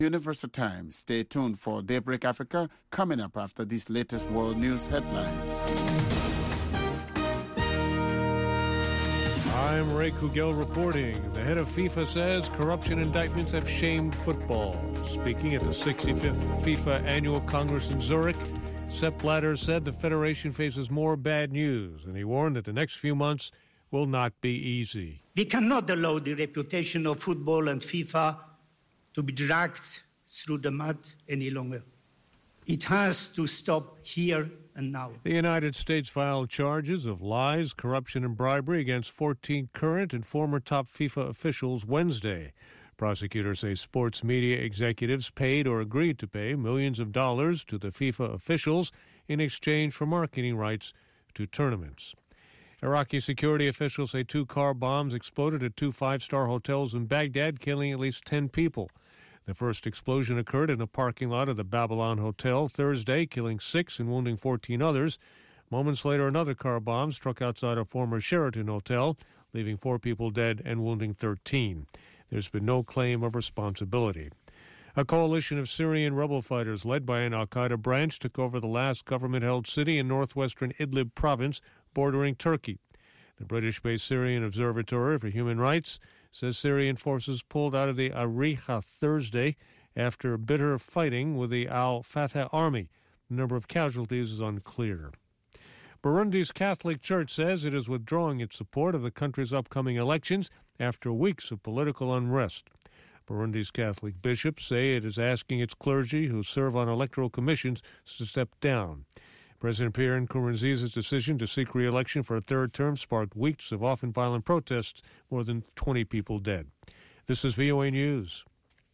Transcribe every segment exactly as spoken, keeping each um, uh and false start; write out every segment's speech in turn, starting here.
Universal Time. Stay tuned for Daybreak Africa coming up after these latest world news headlines. I'm Ray Kugel reporting. The head of FIFA says corruption indictments have shamed football. Speaking at the sixty-fifth FIFA Annual Congress in Zurich, Sepp Blatter said the federation faces more bad news, and he warned that the next few months will not be easy. We cannot allow the reputation of football and FIFA to be dragged through the mud any longer. It has to stop here and now. The United States filed charges of lies, corruption, and bribery against fourteen current and former top FIFA officials Wednesday. Prosecutors say sports media executives paid or agreed to pay millions of dollars to the FIFA officials in exchange for marketing rights to tournaments. Iraqi security officials say two car bombs exploded at two five-star hotels in Baghdad, killing at least ten people. The first explosion occurred in a parking lot of the Babylon Hotel Thursday, killing six and wounding fourteen others. Moments later, another car bomb struck outside a former Sheraton hotel, leaving four people dead and wounding thirteen. There's been no claim of responsibility. A coalition of Syrian rebel fighters led by an al-Qaeda branch took over the last government-held city in northwestern Idlib province, bordering Turkey. The British-based Syrian Observatory for Human Rights says Syrian forces pulled out of the Ariha Thursday after bitter fighting with the al-Fatah army. The number of casualties is unclear. Burundi's Catholic Church says it is withdrawing its support of the country's upcoming elections after weeks of political unrest. Burundi's Catholic bishops say it is asking its clergy who serve on electoral commissions to step down. President Pierre Nkurunziza's decision to seek re-election for a third term sparked weeks of often violent protests, more than twenty people dead. This is V O A News.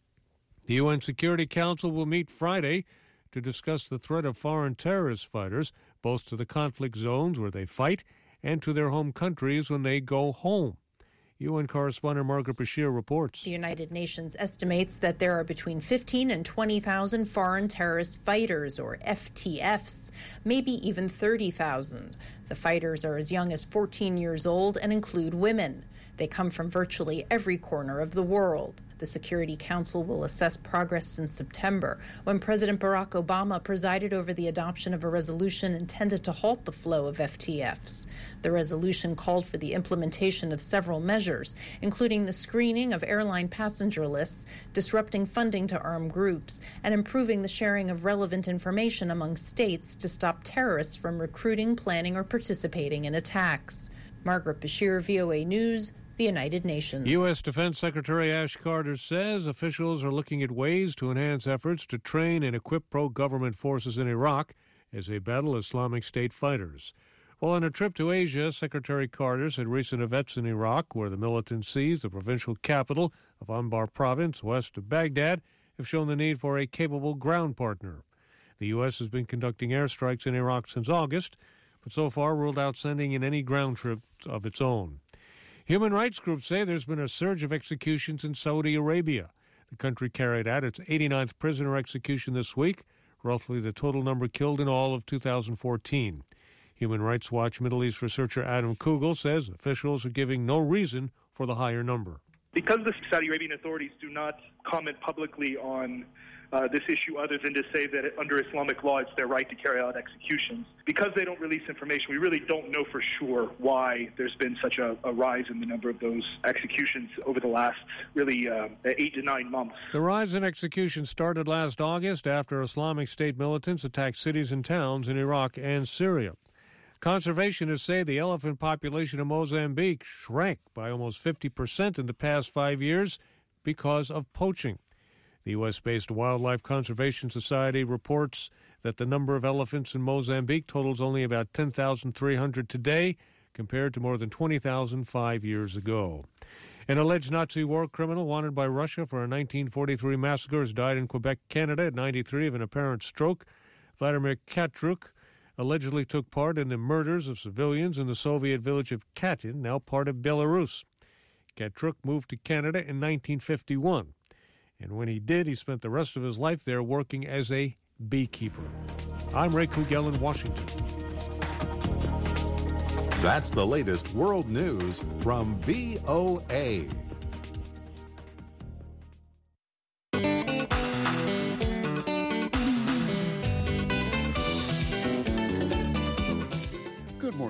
The U N Security Council will meet Friday to discuss the threat of foreign terrorist fighters, both to the conflict zones where they fight and to their home countries when they go home. U N correspondent Margaret Bashir reports. The United Nations estimates that there are between fifteen and twenty thousand foreign terrorist fighters, or F T Fs, maybe even thirty thousand. The fighters are as young as fourteen years old and include women. They come from virtually every corner of the world. The Security Council will assess progress since September, when President Barack Obama presided over the adoption of a resolution intended to halt the flow of F T Fs. The resolution called for the implementation of several measures, including the screening of airline passenger lists, disrupting funding to armed groups, and improving the sharing of relevant information among states to stop terrorists from recruiting, planning, or participating in attacks. Margaret Bashir, V O A News, the United Nations. U S. Defense Secretary Ash Carter says officials are looking at ways to enhance efforts to train and equip pro-government forces in Iraq as they battle Islamic State fighters. While on a trip to Asia, Secretary Carter said recent events in Iraq, where the militant seized the provincial capital of Anbar province west of Baghdad, have shown the need for a capable ground partner. The U S has been conducting airstrikes in Iraq since August, but so far ruled out sending in any ground troops of its own. Human rights groups say there's been a surge of executions in Saudi Arabia. The country carried out its eighty-ninth prisoner execution this week, roughly the total number killed in all of two thousand fourteen. Human Rights Watch Middle East researcher Adam Kugel says officials are giving no reason for the higher number. Because the Saudi Arabian authorities do not comment publicly on uh, this issue other than to say that under Islamic law it's their right to carry out executions, because they don't release information, we really don't know for sure why there's been such a, a rise in the number of those executions over the last really uh, eight to nine months. The rise in executions started last August after Islamic State militants attacked cities and towns in Iraq and Syria. Conservationists say the elephant population of Mozambique shrank by almost fifty percent in the past five years because of poaching. The U S-based Wildlife Conservation Society reports that the number of elephants in Mozambique totals only about ten thousand three hundred today, compared to more than twenty thousand five years ago. An alleged Nazi war criminal wanted by Russia for a nineteen forty-three massacre has died in Quebec, Canada, at ninety-three of an apparent stroke. Vladimir Katruk allegedly took part in the murders of civilians in the Soviet village of Katyn, now part of Belarus. Katruk moved to Canada in nineteen fifty-one, and when he did, he spent the rest of his life there working as a beekeeper. I'm Ray Kugel in Washington. That's the latest world news from V O A.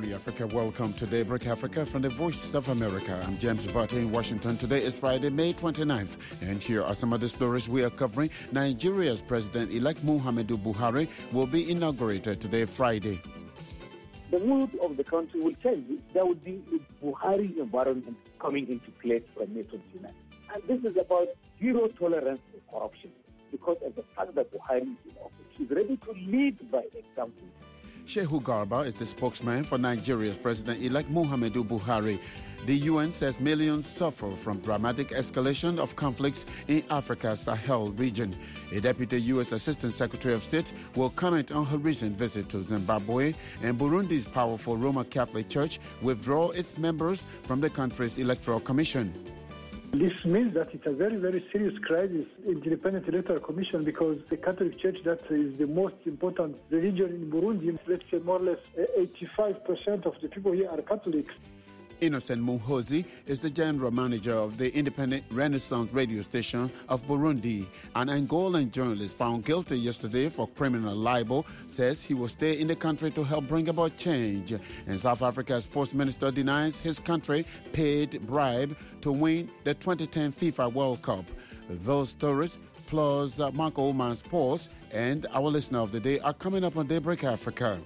Happy Africa. Welcome to Daybreak Africa from the Voice of America. I'm James Barty in Washington. Today is Friday, May twenty-ninth. And here are some of the stories we are covering. Nigeria's President-elect Muhammadu Buhari will be inaugurated today, Friday. The mood of the country will change. There will be a Buhari environment coming into place from May twenty-ninth. And this is about zero tolerance for corruption because of the fact that Buhari is in office. He's ready to lead by example. Shehu Garba is the spokesman for Nigeria's President-elect Muhammadu Buhari. The U N says millions suffer from dramatic escalation of conflicts in Africa's Sahel region. A deputy U S Assistant Secretary of State will comment on her recent visit to Zimbabwe, and Burundi's powerful Roman Catholic Church withdraw its members from the country's Electoral Commission. This means that it's a very, very serious crisis in the Independent Electoral Commission because the Catholic Church, that is the most important religion in Burundi, let's say more or less eighty-five percent of the people here are Catholics. Innocent Muhozi is the general manager of the independent Renaissance radio station of Burundi. An Angolan journalist found guilty yesterday for criminal libel says he will stay in the country to help bring about change. And South Africa's sports minister denies his country paid bribe to win the twenty ten FIFA World Cup. Those stories plus uh, Marco Oman's Sports and our listener of the day are coming up on Daybreak Africa.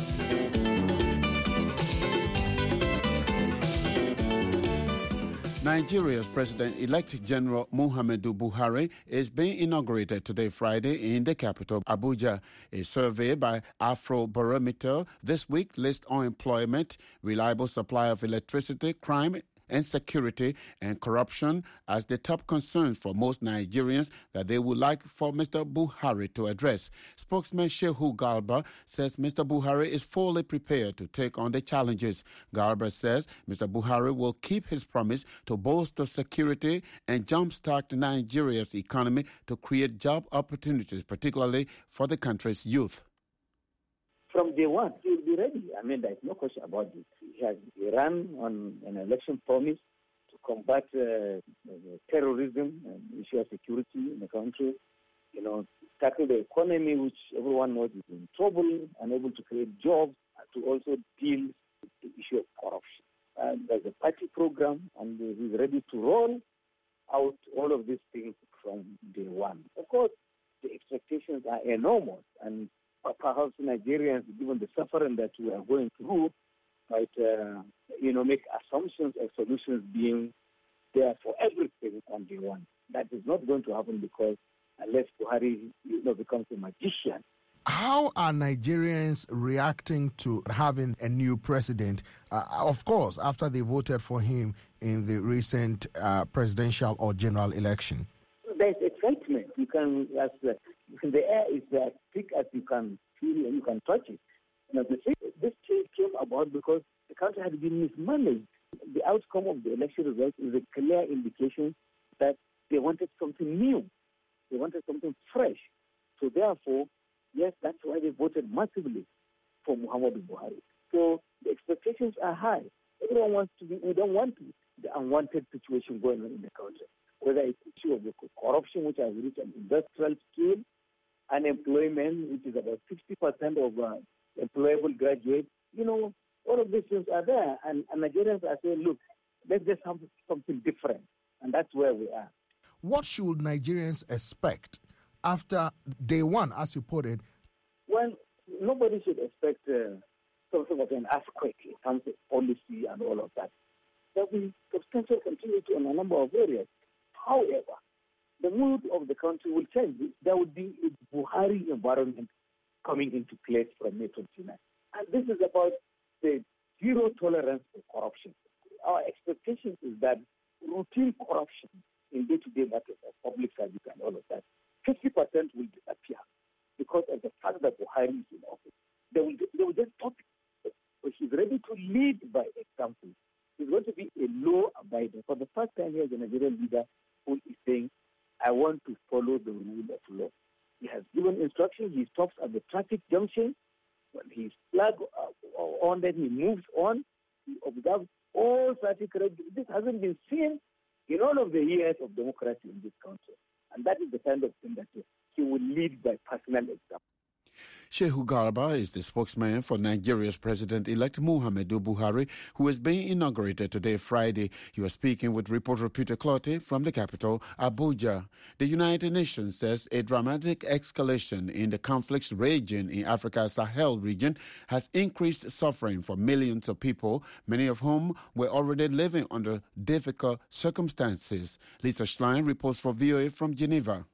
Nigeria's President-elect General Muhammadu Buhari is being inaugurated today, Friday, in the capital, Abuja. A survey by Afrobarometer this week lists unemployment, reliable supply of electricity, crime, and security and corruption as the top concerns for most Nigerians that they would like for Mister Buhari to address. Spokesman Shehu Garba says Mister Buhari is fully prepared to take on the challenges. Garba says Mister Buhari will keep his promise to bolster security and jumpstart Nigeria's economy to create job opportunities, particularly for the country's youth. From day one, he will be ready. I mean, there's no question about it. He has run on an election promise to combat uh, terrorism and issue of security in the country, you know, tackle the economy, which everyone knows is in trouble, unable to create jobs, and to also deal with the issue of corruption. And there's a party program, and he's ready to roll out all of these things from day one. Of course, the expectations are enormous, and perhaps Nigerians, given the suffering that we are going through, might, uh, you know, make assumptions of solutions being there for everything on day one. That is not going to happen because unless Buhari, you know, becomes a magician. How are Nigerians reacting to having a new president? Uh, of course, after they voted for him in the recent uh, presidential or general election. There's excitement. You can, as uh, the air is as thick as you can feel and you can touch it. Now, the thing, this change came about because the country had been mismanaged. The outcome of the election results is a clear indication that they wanted something new. They wanted something fresh. So therefore, yes, that's why they voted massively for Muhammadu Buhari. So the expectations are high. Everyone wants to be, we don't want the unwanted situation going on in the country. Whether it's the issue of the corruption, which has reached an industrial scale, unemployment, which is about sixty percent of uh, employable graduates, you know, all of these things are there. And, and Nigerians are saying, look, let's just have something different. And that's where we are. What should Nigerians expect after day one, as you put it? Well, nobody should expect uh, something of an earthquake in terms of policy and all of that. There will be substantial continuity on a number of areas. However, the mood of the country will change. There will be a Buhari environment coming into place from May twenty-ninth. And this is about the zero tolerance for corruption. Our expectation is that routine corruption in day-to-day matters of public service and all of that, fifty percent will disappear because of the fact that Buhari is in office. They will, they will just stop it. So he's ready to lead by example. He's going to be a law-abiding. For the first time here, the Nigerian leader who is saying, I want to follow the rule of law. He has given instructions. He stops at the traffic junction. When he's flagged on, then he moves on. He observes all traffic regulations. This hasn't been seen in all of the years of democracy in this country. And that is the kind of thing that he will lead by personal example. Shehu Garba is the spokesman for Nigeria's President-elect Muhammadu Buhari, who is being inaugurated today, Friday. He was speaking with reporter Peter Clottey from the capital, Abuja. The United Nations says a dramatic escalation in the conflicts raging in Africa's Sahel region has increased suffering for millions of people, many of whom were already living under difficult circumstances. Lisa Schlein reports for V O A from Geneva.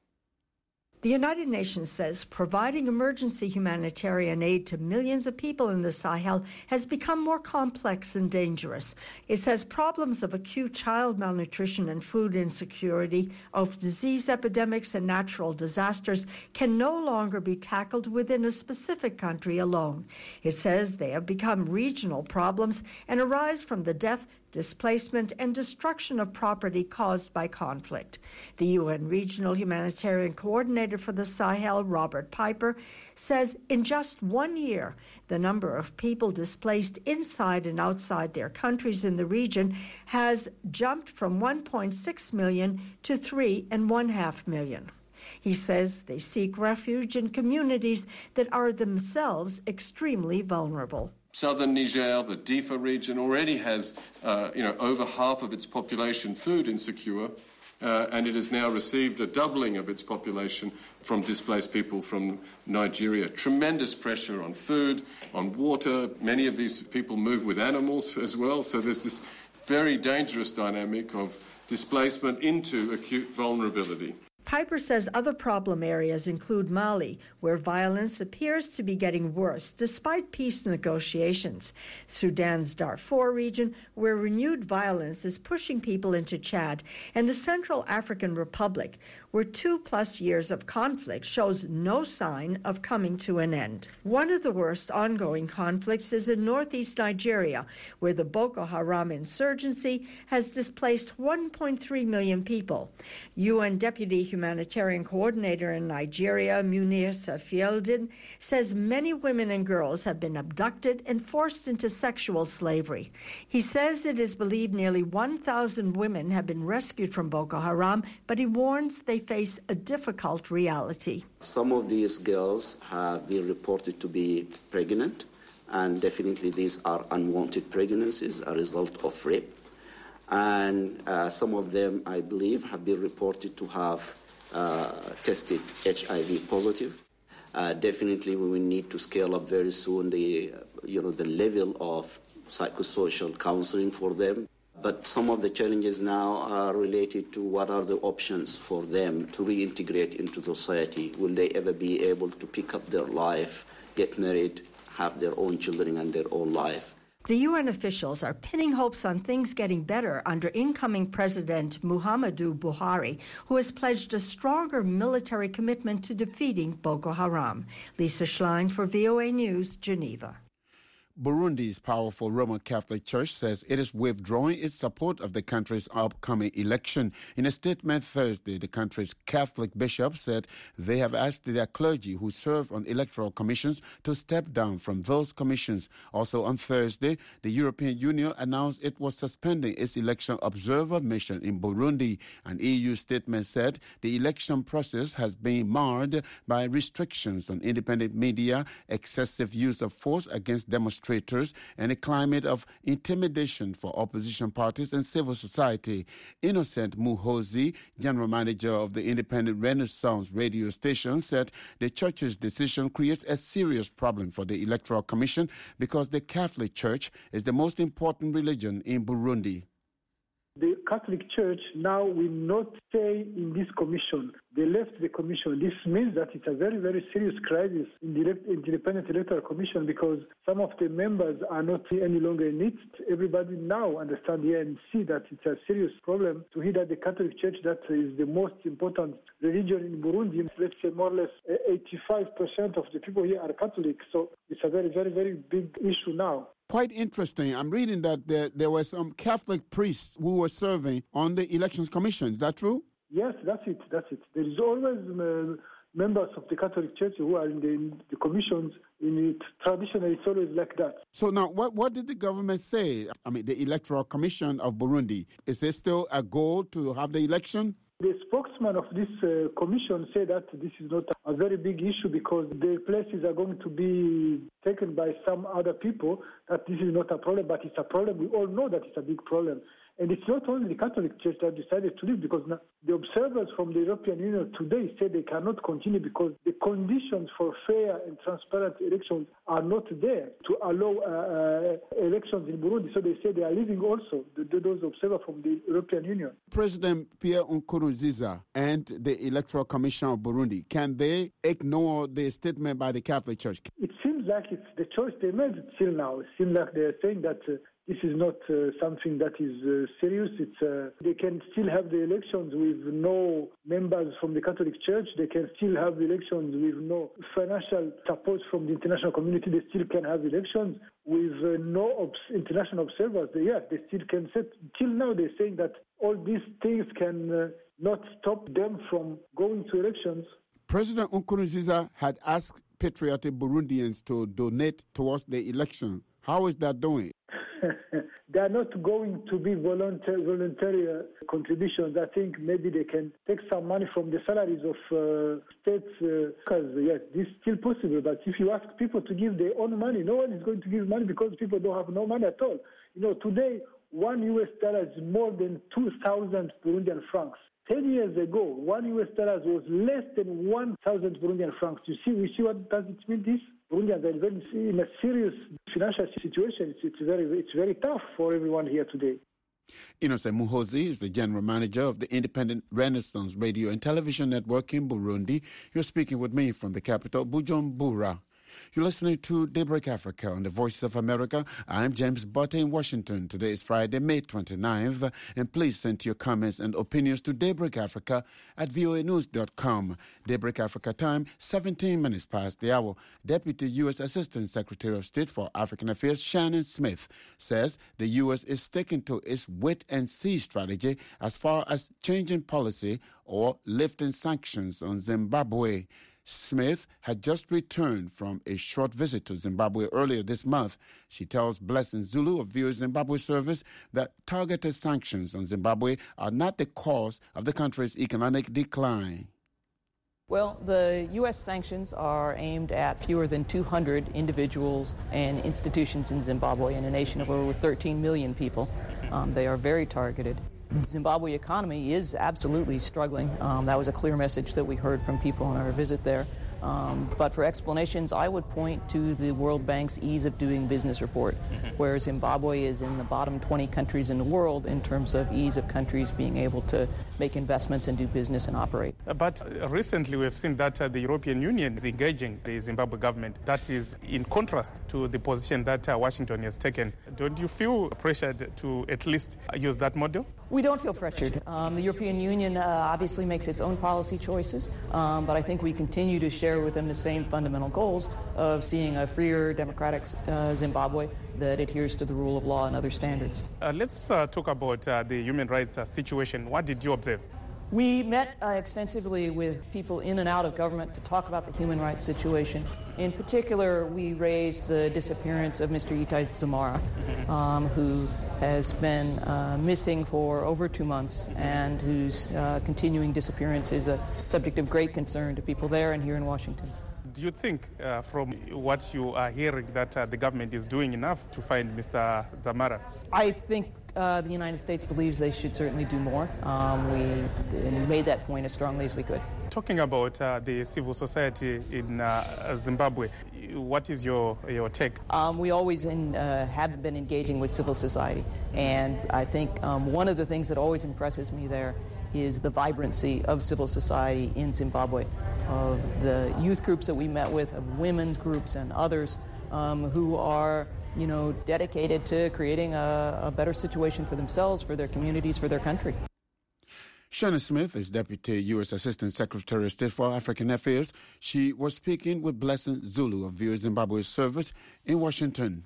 The United Nations says providing emergency humanitarian aid to millions of people in the Sahel has become more complex and dangerous. It says problems of acute child malnutrition and food insecurity, of disease epidemics and natural disasters can no longer be tackled within a specific country alone. It says they have become regional problems and arise from the death, displacement, and destruction of property caused by conflict. The U N Regional Humanitarian Coordinator for the Sahel, Robert Piper, says in just one year, the number of people displaced inside and outside their countries in the region has jumped from one point six million to three and one half million. He says they seek refuge in communities that are themselves extremely vulnerable. Southern Niger, the Difa region, already has uh, you know, over half of its population food insecure, uh, and it has now received a doubling of its population from displaced people from Nigeria. Tremendous pressure on food, on water. Many of these people move with animals as well, so there's this very dangerous dynamic of displacement into acute vulnerability. Piper says other problem areas include Mali, where violence appears to be getting worse despite peace negotiations, Sudan's Darfur region, where renewed violence is pushing people into Chad, and the Central African Republic, where two-plus years of conflict shows no sign of coming to an end. One of the worst ongoing conflicts is in northeast Nigeria, where the Boko Haram insurgency has displaced one point three million people. U N Deputy Humanitarian Coordinator in Nigeria, Munir Safieldin, says many women and girls have been abducted and forced into sexual slavery. He says it is believed nearly one thousand women have been rescued from Boko Haram, but he warns they face a difficult reality. Some of these girls have been reported to be pregnant, and definitely these are unwanted pregnancies, a result of rape. And uh, some of them, I believe, have been reported to have uh, tested H I V positive. Uh, definitely, we will need to scale up very soon the, you know, the level of psychosocial counseling for them. But some of the challenges now are related to what are the options for them to reintegrate into society. Will they ever be able to pick up their life, get married, have their own children and their own life? The U N officials are pinning hopes on things getting better under incoming President Muhammadu Buhari, who has pledged a stronger military commitment to defeating Boko Haram. Lisa Schlein for V O A News, Geneva. Burundi's powerful Roman Catholic Church says it is withdrawing its support of the country's upcoming election. In a statement Thursday, the country's Catholic bishops said they have asked their clergy who serve on electoral commissions to step down from those commissions. Also on Thursday, the European Union announced it was suspending its election observer mission in Burundi. An E U statement said the election process has been marred by restrictions on independent media, excessive use of force against demonstrators, and a climate of intimidation for opposition parties and civil society. Innocent Muhozi, general manager of the independent Renaissance radio station, said the church's decision creates a serious problem for the Electoral Commission because the Catholic Church is the most important religion in Burundi. The Catholic Church now will not stay in this commission. They left the commission. This means that it's a very, very serious crisis in the Independent Electoral Commission because some of the members are not any longer in it. Everybody now understands here and see that it's a serious problem to hear that the Catholic Church, that is the most important religion in Burundi, let's say more or less eighty-five percent of the people here are Catholic. So it's a very, very, very big issue now. Quite interesting. I'm reading that there, there were some Catholic priests who were serving on the Elections Commission. Is that true? Yes, that's it. That's it. There is always uh, members of the Catholic Church who are in the, in the commissions. In it, traditionally, it's always like that. So now, what, what did the government say? I mean, the Electoral Commission of Burundi, is there still a goal to have the election? The spokesman spokesman of this uh, commission said that this is not a very big issue because their places are going to be taken by some other people, that this is not a problem, but it's a problem. We all know that it's a big problem. And it's not only the Catholic Church that decided to leave, because the observers from the European Union today say they cannot continue because the conditions for fair and transparent elections are not there to allow uh, uh, elections in Burundi. So they say they are leaving also, the, those observers from the European Union. President Pierre Nkurunziza and the Electoral Commission of Burundi, can they ignore the statement by the Catholic Church? It seems like it's the choice they made till now. It seems like they're saying that uh, this is not uh, something that is uh, serious. It's uh, they can still have the elections with no members from the Catholic Church. They can still have elections with no financial support from the international community. They still can have elections with uh, no obs- international observers. They, yeah, they still can set. Till now, they're saying that all these things can uh, not stop them from going to elections. President Nkurunziza had asked patriotic Burundians to donate towards the election. How is that doing? They are not going to be voluntary, voluntary uh, contributions. I think maybe they can take some money from the salaries of uh, states. Because, uh, yes, this is still possible. But if you ask people to give their own money, no one is going to give money because people don't have no money at all. You know, today, one U S dollar is more than two thousand Burundian francs. Ten years ago, one U S dollar was less than one thousand Burundian francs. You see, we see what does it mean, this? Burundians are in a serious financial situation. It's, it's very it's very tough for everyone here today. Innocent Muhozi is the general manager of the Independent Renaissance Radio and Television Network in Burundi. You're speaking with me from the capital, Bujumbura. You're listening to Daybreak Africa on the Voice of America. I'm James Botte in Washington. Today is Friday, May twenty-ninth, and please send your comments and opinions to Daybreak Africa at voa news dot com. Daybreak Africa time, seventeen minutes past the hour. Deputy U S Assistant Secretary of State for African Affairs Shannon Smith says the U S is sticking to its wait-and-see strategy as far as changing policy or lifting sanctions on Zimbabwe. Smith had just returned from a short visit to Zimbabwe earlier this month. She tells Blessing Zulu of V O A Zimbabwe Service that targeted sanctions on Zimbabwe are not the cause of the country's economic decline. Well, the U S sanctions are aimed at fewer than two hundred individuals and institutions in Zimbabwe, in a nation of over thirteen million people. Um, they are very targeted. The Zimbabwe economy is absolutely struggling. Um, that was a clear message that we heard from people on our visit there. Um, but for explanations, I would point to the World Bank's Ease of Doing Business report, mm-hmm. where Zimbabwe is in the bottom twenty countries in the world in terms of ease of countries being able to make investments and do business and operate. But recently we've seen that uh, the European Union is engaging the Zimbabwe government. That is in contrast to the position that uh, Washington has taken. Don't you feel pressured to at least use that model? We don't feel pressured. Um, the European Union uh, obviously makes its own policy choices, um, but I think we continue to share with them the same fundamental goals of seeing a freer, democratic uh, Zimbabwe that adheres to the rule of law and other standards. Uh, let's uh, talk about uh, the human rights uh, situation. What did you observe? We met uh, extensively with people in and out of government to talk about the human rights situation. In particular, we raised the disappearance of Mister Itai Dzamara, um, who has been uh, missing for over two months and whose uh, continuing disappearance is a subject of great concern to people there and here in Washington. Do you think, uh, from what you are hearing, that uh, the government is doing enough to find Mister Dzamara? I think uh, the United States believes they should certainly do more. Um, we made that point as strongly as we could. Talking about uh, the civil society in uh, Zimbabwe, what is your, your take? Um, we always in, uh, have been engaging with civil society, and I think um, one of the things that always impresses me there is the vibrancy of civil society in Zimbabwe, of the youth groups that we met with, of women's groups and others um, who are, you know, dedicated to creating a, a better situation for themselves, for their communities, for their country. Shannon Smith is Deputy U S Assistant Secretary of State for African Affairs. She was speaking with Blessing Zulu of V O A Zimbabwe Service in Washington.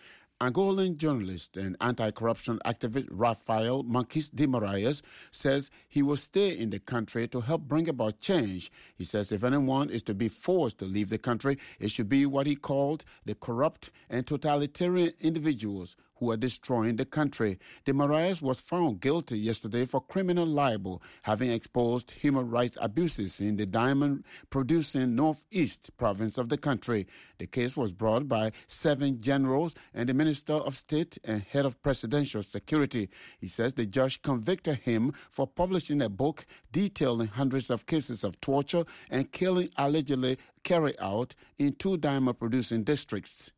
Angolan journalist and anti-corruption activist Rafael Marques de Moraes says he will stay in the country to help bring about change. He says if anyone is to be forced to leave the country, it should be what he called the corrupt and totalitarian individuals who are destroying the country. De Moraes was found guilty yesterday for criminal libel, having exposed human rights abuses in the diamond-producing northeast province of the country. The case was brought by seven generals and the Minister of State and head of presidential security. He says the judge convicted him for publishing a book detailing hundreds of cases of torture and killing allegedly carried out in two diamond-producing districts.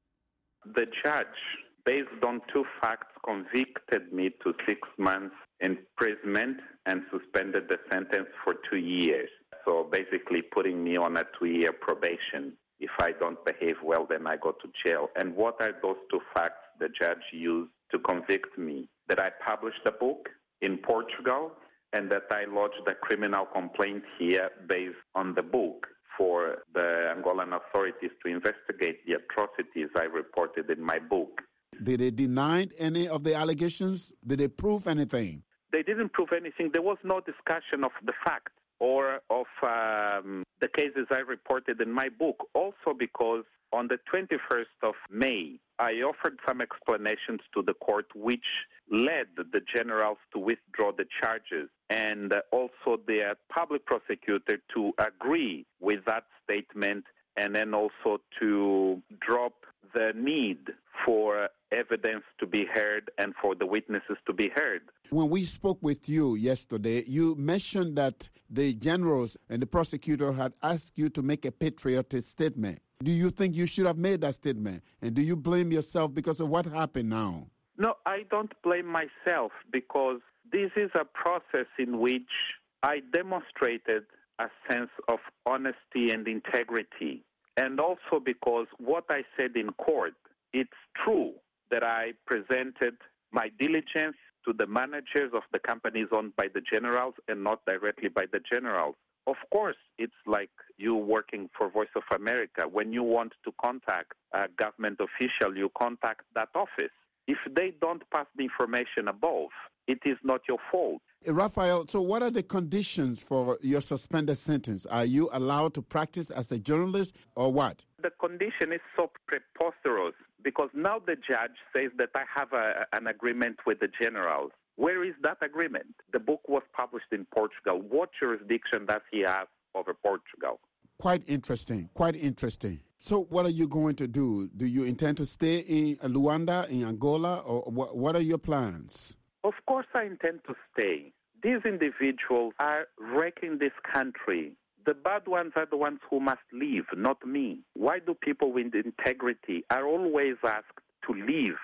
The judge, based on two facts, convicted me to six months imprisonment and suspended the sentence for two years. So basically putting me on a two-year probation. If I don't behave well, then I go to jail. And what are those two facts the judge used to convict me? That I published a book in Portugal and that I lodged a criminal complaint here based on the book for the Angolan authorities to investigate the atrocities I reported in my book. Did they deny any of the allegations? Did they prove anything? They didn't prove anything. There was no discussion of the facts or of um, the cases I reported in my book. Also because on the twenty-first of May, I offered some explanations to the court which led the generals to withdraw the charges and also the public prosecutor to agree with that statement and then also to drop the need for evidence to be heard and for the witnesses to be heard. When we spoke with you yesterday, you mentioned that the generals and the prosecutor had asked you to make a patriotic statement. Do you think you should have made that statement? And do you blame yourself because of what happened now? No, I don't blame myself because this is a process in which I demonstrated a sense of honesty and integrity. And also because what I said in court, it's true that I presented my diligence to the managers of the companies owned by the generals and not directly by the generals. Of course, it's like you working for Voice of America. When you want to contact a government official, you contact that office. If they don't pass the information above, it is not your fault. Raphael, so what are the conditions for your suspended sentence? Are you allowed to practice as a journalist or what? The condition is so preposterous because now the judge says that I have a, an agreement with the generals. Where is that agreement? The book was published in Portugal. What jurisdiction does he have over Portugal? Quite interesting, quite interesting. So what are you going to do? Do you intend to stay in Luanda, in Angola, or what are your plans? Of course I intend to stay. These individuals are wrecking this country. The bad ones are the ones who must leave, not me. Why do people with integrity are always asked to leave?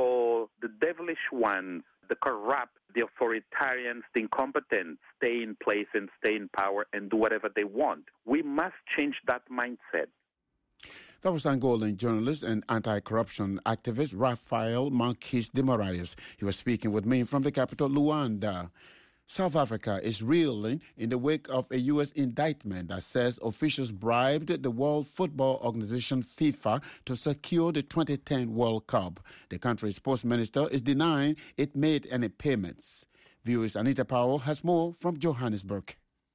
So the devilish ones, the corrupt, the authoritarians, the incompetent stay in place and stay in power and do whatever they want. We must change that mindset. That was Angolan journalist and anti-corruption activist Raphael Marques de Moraes. He was speaking with me from the capital, Luanda. South Africa is reeling in the wake of a U S indictment that says officials bribed the World Football Organization FIFA to secure the twenty ten World Cup. The country's sports minister is denying it made any payments. V O A's Anita Powell has more from Johannesburg.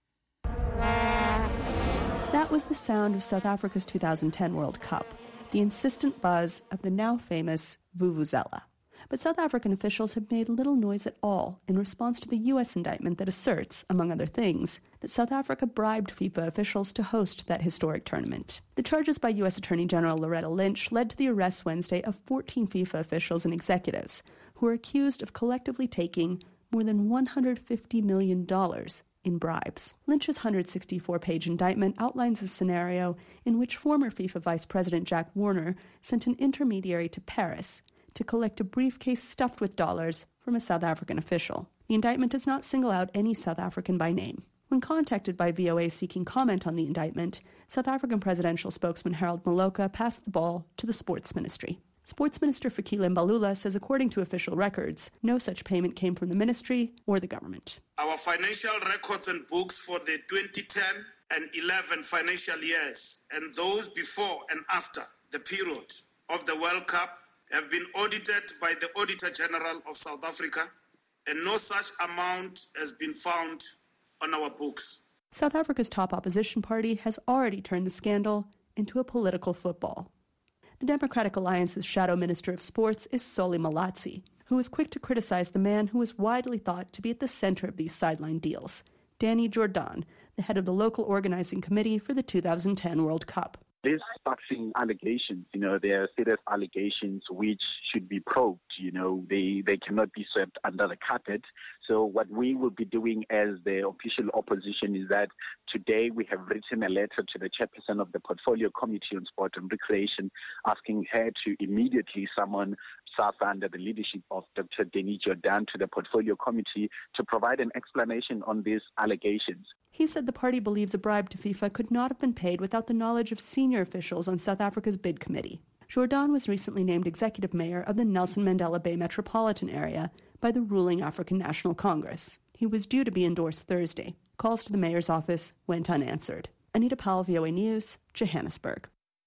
That was the sound of South Africa's two thousand ten World Cup, the insistent buzz of the now famous Vuvuzela. But South African officials have made little noise at all in response to the U S indictment that asserts, among other things, that South Africa bribed FIFA officials to host that historic tournament. The charges by U S Attorney General Loretta Lynch led to the arrest Wednesday of fourteen FIFA officials and executives who are accused of collectively taking more than one hundred fifty million dollars in bribes. Lynch's one hundred sixty-four page indictment outlines a scenario in which former FIFA Vice President Jack Warner sent an intermediary to Paris to collect a briefcase stuffed with dollars from a South African official. The indictment does not single out any South African by name. When contacted by V O A seeking comment on the indictment, South African presidential spokesman Harold Maloka passed the ball to the Sports Ministry. Sports Minister Fikile Mbalula says according to official records, no such payment came from the ministry or the government. Our financial records and books for the twenty ten and eleven financial years and those before and after the period of the World Cup have been audited by the Auditor General of South Africa, and no such amount has been found on our books. South Africa's top opposition party has already turned the scandal into a political football. The Democratic Alliance's shadow minister of sports is Solly Malatsi, who was quick to criticize the man who is widely thought to be at the center of these sideline deals, Danny Jordan, the head of the local organizing committee for the two thousand ten World Cup. These taxing allegations, you know, they are serious allegations which should be probed. You know, they, they cannot be swept under the carpet. So what we will be doing as the official opposition is that today we have written a letter to the chairperson of the Portfolio Committee on Sport and Recreation, asking her to immediately summon SAFA under the leadership of Doctor Danny Jordan to the Portfolio Committee to provide an explanation on these allegations. He said the party believes a bribe to FIFA could not have been paid without the knowledge of senior officials on South Africa's bid committee. Jordan was recently named executive mayor of the Nelson Mandela Bay metropolitan area by the ruling African National Congress. He was due to be endorsed Thursday. Calls to the mayor's office went unanswered. Anita Powell, V O A News, Johannesburg.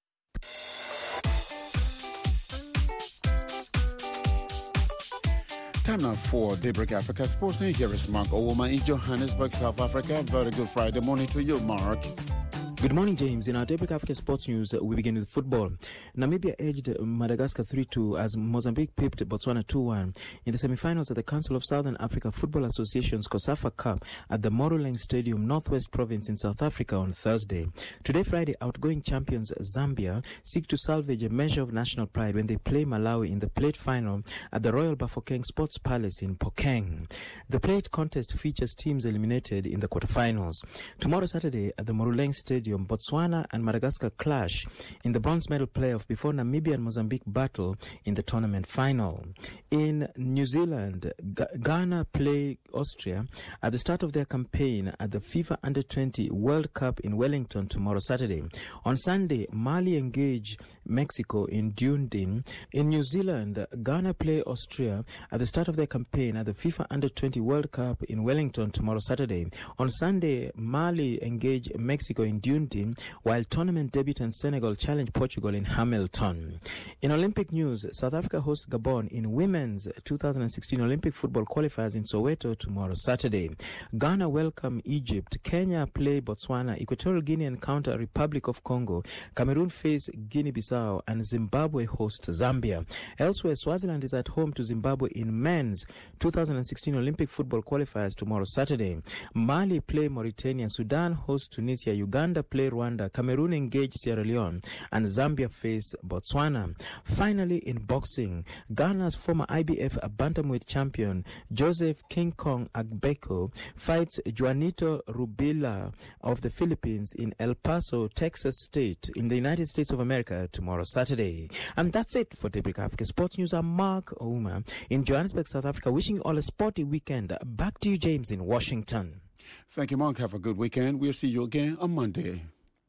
Time now for Daybreak Africa Sports. And here is Mark Owoma in Johannesburg, South Africa. Very good Friday morning to you, Mark. Good morning, James. In our Daybreak Africa Sports News, we begin with football. Namibia edged Madagascar three two as Mozambique pipped Botswana two one in the semi-finals of the Council of Southern Africa Football Association's COSAFA Cup at the Moruleng Stadium, Northwest Province in South Africa on Thursday. Today, Friday, outgoing champions Zambia seek to salvage a measure of national pride when they play Malawi in the plate final at the Royal Bafokeng Sports Palace in Phokeng. The plate contest features teams eliminated in the quarterfinals. Tomorrow, Saturday, at the Moruleng Stadium, Botswana and Madagascar clash in the bronze medal playoff before Namibia and Mozambique battle in the tournament final. In New Zealand, G- Ghana play Austria at the start of their campaign at the FIFA Under twenty World Cup in Wellington tomorrow Saturday. On Sunday, Mali engage Mexico in Dunedin. In New Zealand, Ghana play Austria at the start of their campaign at the FIFA Under twenty World Cup in Wellington tomorrow Saturday. On Sunday, Mali engage Mexico in Dunedin, while tournament debutant Senegal challenge Portugal in Hamilton. In Olympic news, South Africa hosts Gabon in women's two thousand sixteen Olympic football qualifiers in Soweto tomorrow Saturday. Ghana welcome Egypt. Kenya play Botswana. Equatorial Guinea encounter Republic of Congo. Cameroon face Guinea-Bissau, and Zimbabwe host Zambia. Elsewhere, Swaziland is at home to Zimbabwe in men's two thousand sixteen Olympic football qualifiers tomorrow Saturday. Mali play Mauritania. Sudan hosts Tunisia. Uganda play Rwanda, Cameroon engage Sierra Leone, and Zambia face Botswana. Finally, in boxing, Ghana's former I B F bantamweight champion Joseph King Kong Agbeko fights Juanito Rubila of the Philippines in El Paso, Texas State, in the United States of America tomorrow Saturday. And that's it for Daybreak Africa Sports News. I'm Mark Ouma in Johannesburg, South Africa, wishing you all a sporty weekend. Back to you, James, in Washington. Thank you, Mark. Have a good weekend. We'll see you again on Monday.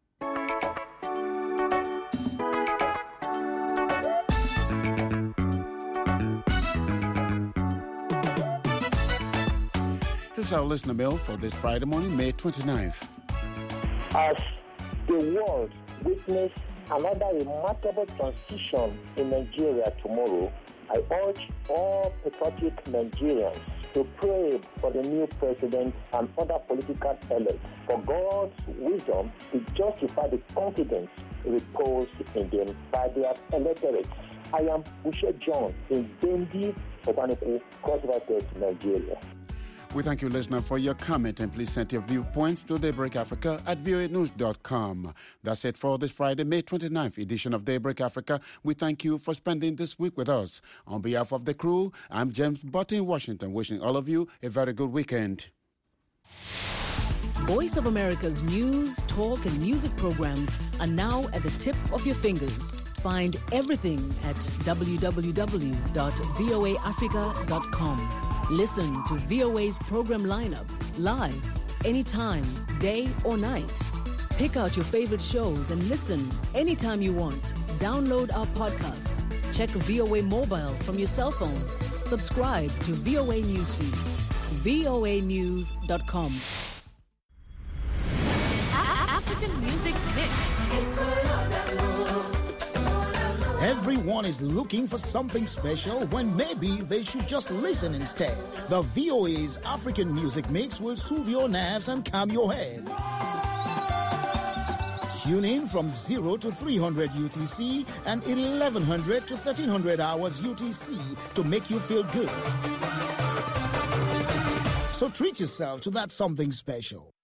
Here's our listener mail for this Friday morning, May twenty-ninth. As the world witnessed another remarkable transition in Nigeria tomorrow, I urge all patriotic Nigerians to pray for the new president and other political elites for God's wisdom to justify the confidence reposed in them by their electorates. I am Ushe John in Bendi, Obaniko, Cross River State, Nigeria. We thank you, listener, for your comment, and please send your viewpoints to Daybreak Africa at V O A news dot com. That's it for this Friday, May twenty-ninth edition of Daybreak Africa. We thank you for spending this week with us. On behalf of the crew, I'm James Butt in Washington, wishing all of you a very good weekend. Voice of America's news, talk, and music programs are now at the tip of your fingers. Find everything at w w w dot v o a africa dot com. Listen to V O A's program lineup live, anytime, day or night. Pick out your favorite shows and listen anytime you want. Download our podcasts. Check V O A mobile from your cell phone. Subscribe to V O A Newsfeed. v o a news dot com. African Music Mix. Everyone is looking for something special when maybe they should just listen instead. The V O A's African Music Mix will soothe your nerves and calm your head. Tune in from zero to three hundred U T C and eleven hundred to thirteen hundred hours U T C to make you feel good. So treat yourself to that something special.